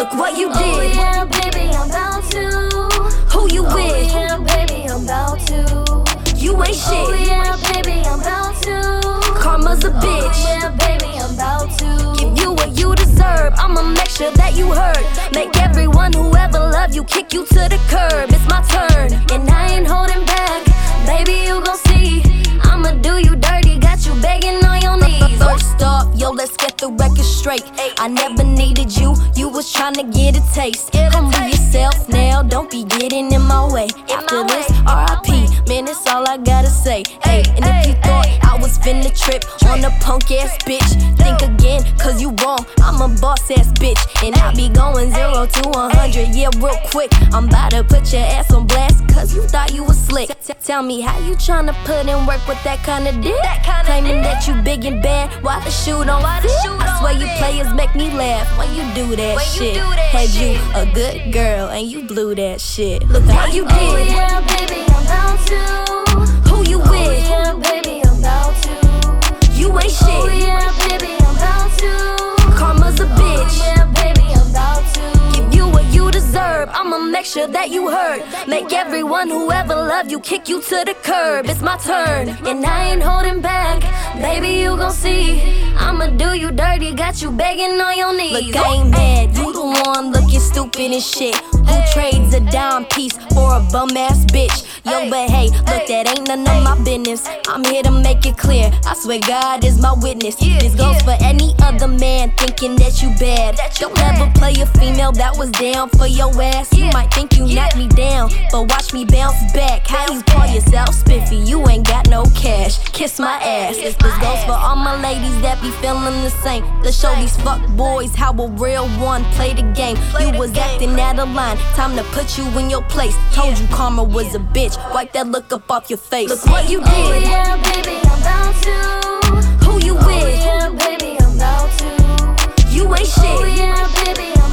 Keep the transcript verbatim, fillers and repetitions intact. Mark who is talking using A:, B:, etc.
A: Look what you did.
B: Oh yeah, baby, I'm about to.
A: Who you
B: Oh
A: with?
B: yeah, baby, I'm about to.
A: You ain't shit.
B: Oh yeah, baby, I'm about to.
A: Karma's a
B: Oh
A: bitch.
B: yeah, baby, I'm about to.
A: Give you what you deserve. I'ma make sure that you heard. Make everyone who ever loved you kick you to the curb. It's my turn, and I ain't holding back. Baby, you gon' see. I'ma do you dirty, got you begging on your knees. First off, yo, let's get the record straight. I never needed you, you was tryna get a taste. Humble yourself now, don't be getting in my way. After this, R I P, man, that's all I gotta say. Hey, and if you thought I was finna trip on a punk ass bitch, think again, cause you wrong, I'm a boss ass bitch. And I be going zero to one hundred, yeah, real quick. I'm about to put your ass on blast, cause you thought you was slick. Tell me how you tryna put in work with that kinda dick? Claiming that you big and bad, why the shoe don't fit? I swear you players make me laugh when you do that shit. Had you a good girl and you blew that shit. Look how you did.
B: Oh yeah, baby, I'm about to.
A: Who you
B: Oh
A: with?
B: yeah, baby, I'm about to.
A: You ain't
B: Oh
A: shit.
B: yeah, baby, I'm about to.
A: Karma's a
B: Oh
A: bitch.
B: yeah, baby, I'm about to.
A: Give you what you deserve. I'ma make sure that you heard. Make everyone who ever loved you kick you to the curb. It's my turn, and I ain't holding back. Baby, you gon' see. I'ma do you dirty, got you begging on your knees. Look, I ain't mad. You the one looking stupid and shit. Who trades a dime piece for a bum ass bitch? Yo, but hey, look, that ain't none of my business. I'm here to make it clear. I swear God is my witness. This goes for any other man thinking that you bad. Don't ever play a female that was down for your ass. You might think you knocked me down, but watch me bounce back. How you call yourself spiffy? You ain't got no cash. Kiss my ass. This goes for all my ladies that be feeling the same. Let's show these fuck boys how a real one play the game. You was acting out of line, time to put you in your place. Told you karma was a bitch, wipe that look up off your face. Look what you
B: Oh
A: did.
B: yeah, baby, I'm about to.
A: Who you
B: Oh
A: with?
B: yeah, baby, I'm about to.
A: You ain't
B: Oh
A: shit.
B: yeah, baby, I'm